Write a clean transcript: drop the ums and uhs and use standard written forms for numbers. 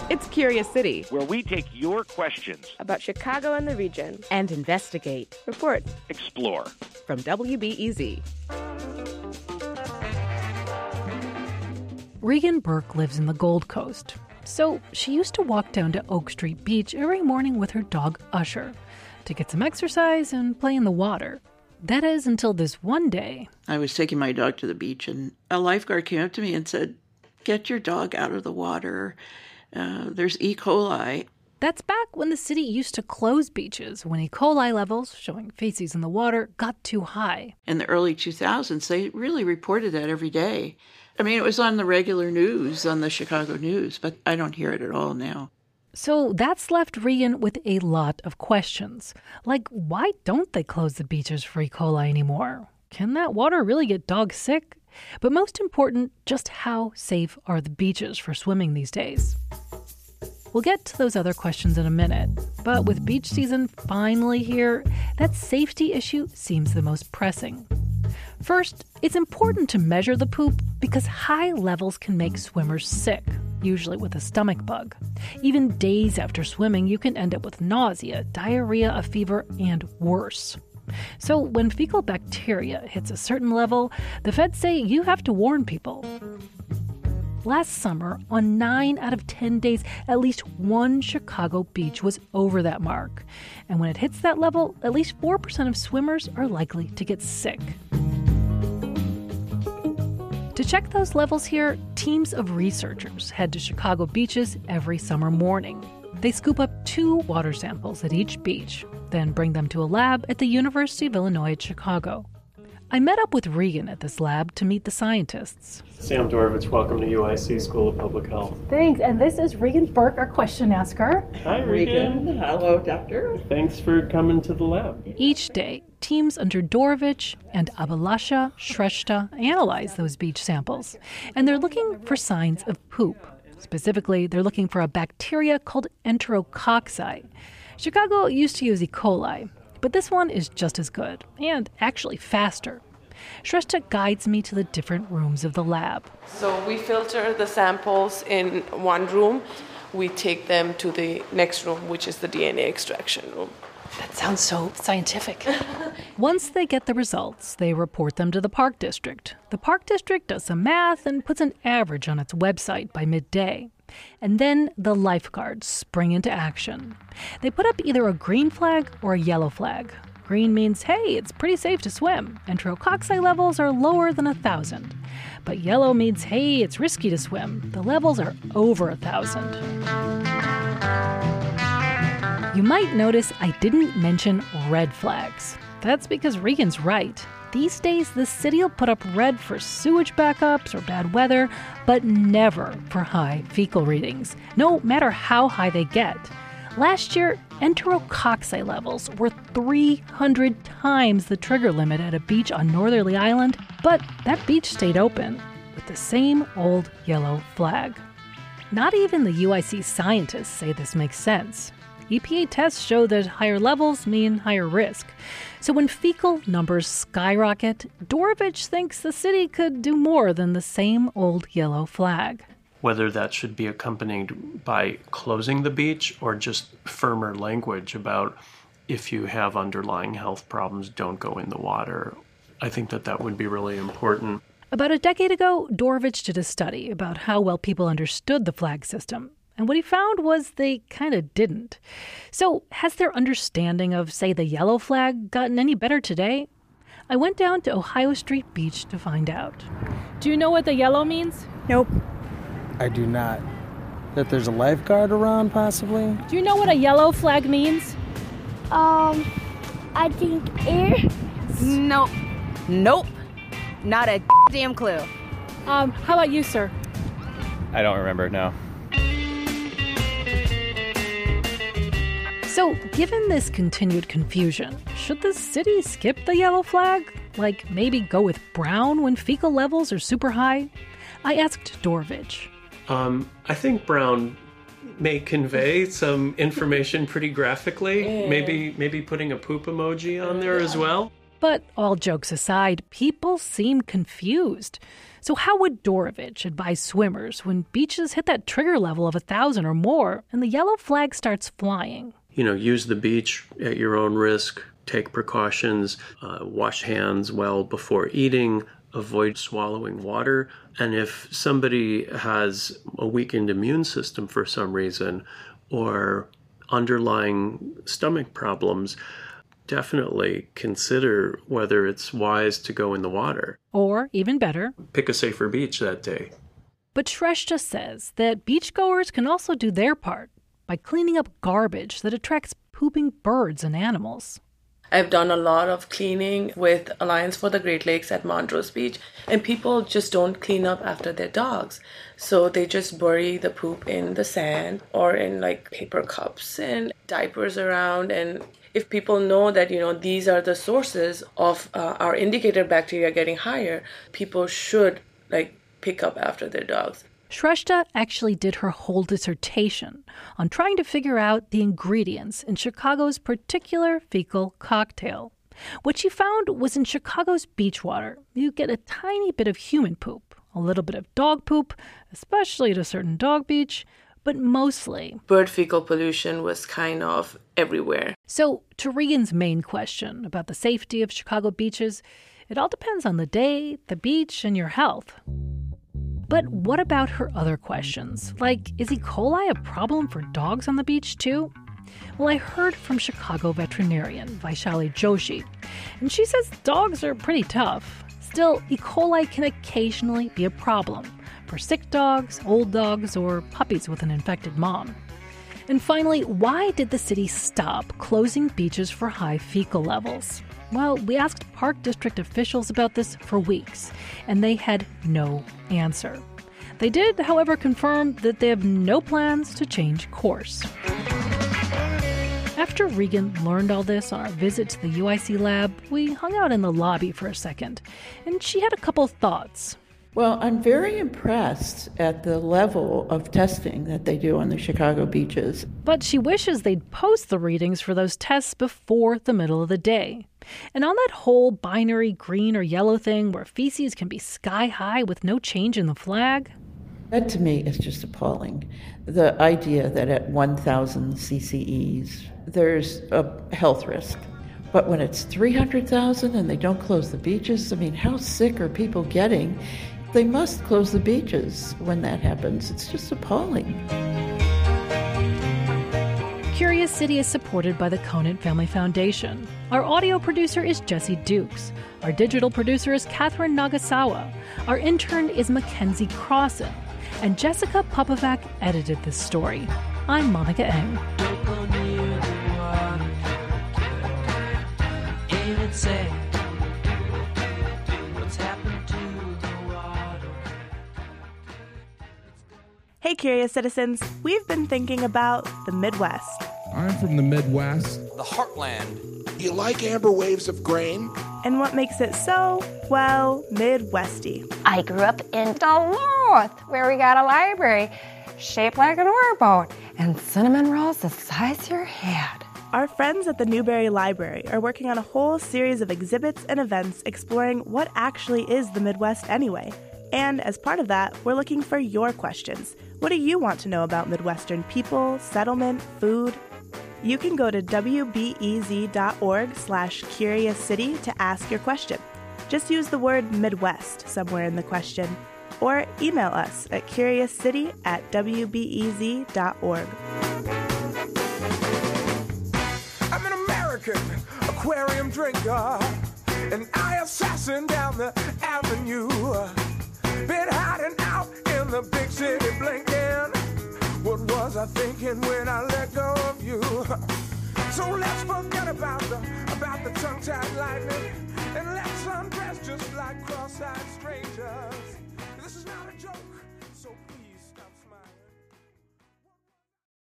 It's Curious City, where we take your questions about Chicago and the region and investigate, report, explore. From WBEZ. Regan Burke lives in the Gold Coast, so she used to walk down to Oak Street Beach every morning with her dog Usher to get some exercise and play in the water. That is until this one day. I was taking my dog to the beach, and a lifeguard came up to me and said, "Get your dog out of the water. There's E. coli." That's back when the city used to close beaches when E. coli levels, showing feces in the water, got too high. In the early 2000s, they really reported that every day. I mean, it was on the regular news, on the Chicago news, but I don't hear it at all now. So that's left Regan with a lot of questions. Like, why don't they close the beaches for E. coli anymore? Can that water really get dogs sick? But most important, just how safe are the beaches for swimming these days? We'll get to those other questions in a minute. But with beach season finally here, that safety issue seems the most pressing. First, it's important to measure the poop because high levels can make swimmers sick, usually with a stomach bug. Even days after swimming, you can end up with nausea, diarrhea, a fever, and worse. So when fecal bacteria hits a certain level, the feds say you have to warn people. Last summer, on 9 out of 10 days, at least one Chicago beach was over that mark. And when it hits that level, at least 4% of swimmers are likely to get sick. To check those levels here, teams of researchers head to Chicago beaches every summer morning. They scoop up 2 water samples at each beach, then bring them to a lab at the University of Illinois at Chicago. I met up with Regan at this lab to meet the scientists. Sam Dorvich, welcome to UIC School of Public Health. Thanks, and this is Regan Burke, our question asker. Hi, Regan. Hello, doctor. Thanks for coming to the lab. Each day, teams under Dorvich and Abhilasha Shrestha analyze those beach samples, and they're looking for signs of poop. Specifically, they're looking for a bacteria called Enterococci. Chicago used to use E. coli, but this one is just as good, and actually faster. Shrestha guides me to the different rooms of the lab. So we filter the samples in one room. We take them to the next room, which is the DNA extraction room. That sounds so scientific. Once they get the results, they report them to the Park District. The Park District does some math and puts an average on its website by midday. And then the lifeguards spring into action. They put up either a green flag or a yellow flag. Green means, hey, it's pretty safe to swim. Enterococci levels are lower than 1,000. But yellow means, hey, it's risky to swim. The levels are over 1,000. You might notice I didn't mention red flags. That's because Regan's right. These days, the city will put up red for sewage backups or bad weather, but never for high fecal readings, no matter how high they get. Last year, Enterococci levels were 300 times the trigger limit at a beach on Northerly Island, but that beach stayed open with the same old yellow flag. Not even the UIC scientists say this makes sense. EPA tests show that higher levels mean higher risk. So when fecal numbers skyrocket, Dorvich thinks the city could do more than the same old yellow flag. Whether that should be accompanied by closing the beach or just firmer language about if you have underlying health problems, don't go in the water. I think that would be really important. About a decade ago, Dorvich did a study about how well people understood the flag system. And what he found was they kind of didn't. So has their understanding of, say, the yellow flag gotten any better today? I went down to Ohio Street Beach to find out. Do you know what the yellow means? Nope. I do not. That there's a lifeguard around, possibly? Do you know what a yellow flag means? I think air. Nope. Not a damn clue. How about you, sir? I don't remember, no. So, given this continued confusion, should the city skip the yellow flag? Like maybe go with brown when fecal levels are super high? I asked Dorvich. I think brown may convey some information pretty graphically. Maybe putting a poop emoji on there as well. But all jokes aside, people seem confused. So how would Dorovich advise swimmers when beaches hit that trigger level of 1,000 or more and the yellow flag starts flying? Use the beach at your own risk, take precautions, wash hands well before eating, avoid swallowing water. And if somebody has a weakened immune system for some reason or underlying stomach problems, definitely consider whether it's wise to go in the water. Or, even better, pick a safer beach that day. But Shrestha says that beachgoers can also do their part by cleaning up garbage that attracts pooping birds and animals. I've done a lot of cleaning with Alliance for the Great Lakes at Montrose Beach, and people just don't clean up after their dogs. So they just bury the poop in the sand or in paper cups and diapers around. And if people know that, these are the sources of our indicator bacteria getting higher, people should pick up after their dogs. Shrestha actually did her whole dissertation on trying to figure out the ingredients in Chicago's particular fecal cocktail. What she found was in Chicago's beach water, you get a tiny bit of human poop, a little bit of dog poop, especially at a certain dog beach, but mostly bird fecal pollution was kind of everywhere. So to Regan's main question about the safety of Chicago beaches, it all depends on the day, the beach, and your health. But what about her other questions? Is E. coli a problem for dogs on the beach too? Well, I heard from Chicago veterinarian Vaishali Joshi, and she says dogs are pretty tough. Still, E. coli can occasionally be a problem for sick dogs, old dogs, or puppies with an infected mom. And finally, why did the city stop closing beaches for high fecal levels? Well, we asked Park District officials about this for weeks, and they had no answer. They did, however, confirm that they have no plans to change course. After Regan learned all this on our visit to the UIC lab, we hung out in the lobby for a second, and she had a couple thoughts. Well, I'm very impressed at the level of testing that they do on the Chicago beaches. But she wishes they'd post the readings for those tests before the middle of the day. And on that whole binary green or yellow thing where feces can be sky high with no change in the flag, that to me is just appalling. The idea that at 1,000 CCEs, there's a health risk. But when it's 300,000 and they don't close the beaches, how sick are people getting? They must close the beaches when that happens. It's just appalling. Curious City is supported by the Conant Family Foundation. Our audio producer is Jesse Dukes. Our digital producer is Catherine Nagasawa. Our intern is Mackenzie Crossan. And Jessica Popovac edited this story. I'm Monica Eng. Hey, Curious Citizens, we've been thinking about the Midwest. I'm from the Midwest. The Heartland. You like amber waves of grain? And what makes it so, Midwesty. I grew up in Duluth, where we got a library shaped like an oarboat and cinnamon rolls the size of your head. Our friends at the Newberry Library are working on a whole series of exhibits and events exploring what actually is the Midwest anyway. And as part of that, we're looking for your questions. What do you want to know about Midwestern people, settlement, food? You can go to wbez.org/CuriousCity to ask your question. Just use the word Midwest somewhere in the question, or email us at curiouscity@wbez.org. I'm an American aquarium drinker, and I assassin down the avenue. Been hiding out in the big city blinking. What was I thinking when I let go of you? So let's forget about the tongue-tied lightning and let's